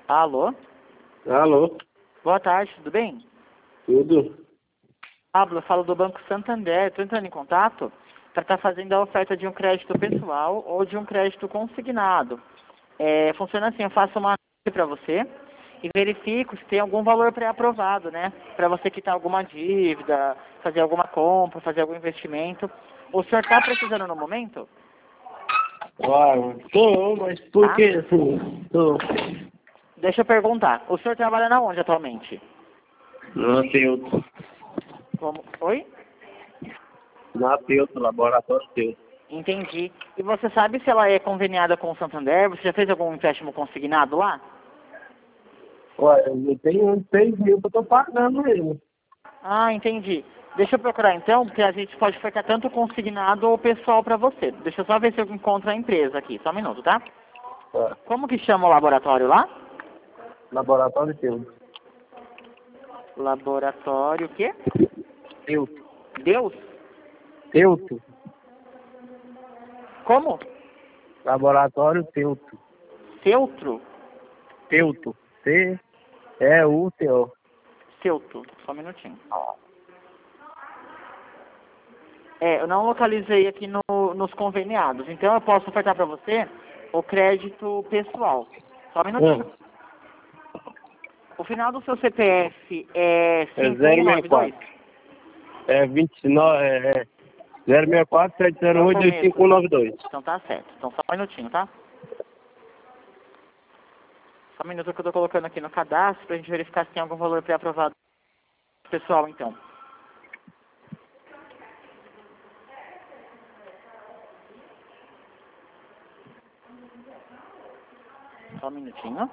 Alô? Alô? Boa tarde, tudo bem? Tudo? Pablo, eu falo do Banco Santander. Estou entrando em contato para estar fazendo a oferta de um crédito pessoal ou de um crédito consignado. Funciona assim, eu faço uma análise para você e verifico se tem algum valor pré-aprovado, né? Para você quitar alguma dívida, fazer alguma compra, fazer algum investimento. O senhor está precisando no momento? Claro, tô, mas por Tá? que assim? Tô. Deixa eu perguntar. O senhor trabalha na onde atualmente? No Teuto. Oi? Na Teuto, laboratório Teuto. Entendi. E você sabe se ela é conveniada com o Santander? Você já fez algum empréstimo consignado lá? Olha, eu tenho uns 6 mil que eu tô pagando ele. Ah, entendi. Deixa eu procurar então, porque a gente pode ficar tanto consignado ou pessoal para você. Deixa eu só ver se eu encontro a empresa aqui. Só um minuto, tá? Tá. Como que chama o laboratório lá? Laboratório Teuto. Laboratório o quê? Teuto. Deus? Teuto. Como? Laboratório Teuto. Celtro? Teuto. T-E-U-T-O. Celto. Só um minutinho. Eu não localizei aqui nos conveniados. Então eu posso ofertar para você o crédito pessoal. Só um minutinho. O final do seu CPF é É 5192? 064. É 29, 064 É o 708 começo. 2592. Então tá certo. Então só um minutinho, tá? Só um minuto que eu tô colocando aqui no cadastro pra gente verificar se tem algum valor pré-aprovado pessoal, então. Só um minutinho.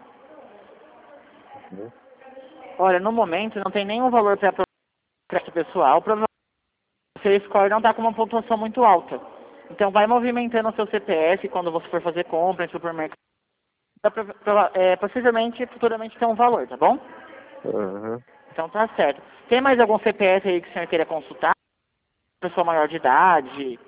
Olha, no momento não tem nenhum valor pré-aprovado crédito pessoal. Provavelmente o seu score não tá com uma pontuação muito alta. Então vai movimentando o seu CPF quando você for fazer compra em supermercado. Possivelmente, futuramente tem um valor, tá bom? Uhum. Então tá certo. Tem mais algum CPF aí que o senhor queira consultar? Pessoa maior de idade?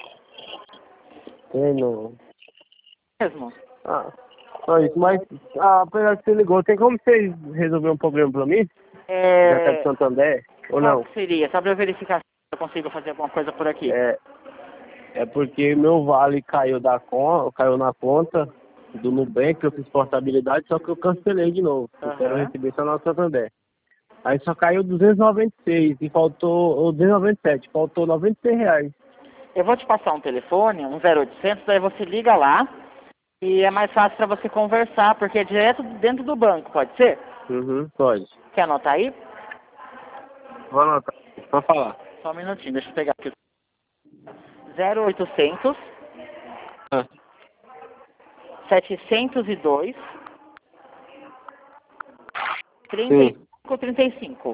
Tem não. Mesmo? Ah, só isso, mas apesar que você ligou, tem como você resolver um problema pra mim? Já tá de Santander? Ou Qual não? que seria? Só pra eu verificar se eu consigo fazer alguma coisa por aqui. É porque meu vale caiu na conta do Nubank, eu fiz portabilidade, só que eu cancelei de novo. Eu quero Aham. receber só no Santander. Aí só caiu 296 e faltou, ou 297, faltou R$ 96. Eu vou te passar um telefone, um 0800, daí você liga lá e é mais fácil pra você conversar, porque é direto dentro do banco, pode ser? Uhum, pode. Quer anotar aí? Vou anotar. Pode falar. Só um minutinho, deixa eu pegar aqui. 0800 Ah, 702 sim. 3535.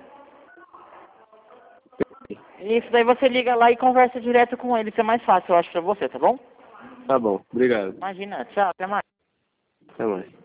Isso, daí você liga lá e conversa direto com ele, que é mais fácil, eu acho, pra você, tá bom? Tá bom, obrigado. Imagina, tchau, até mais. Até mais.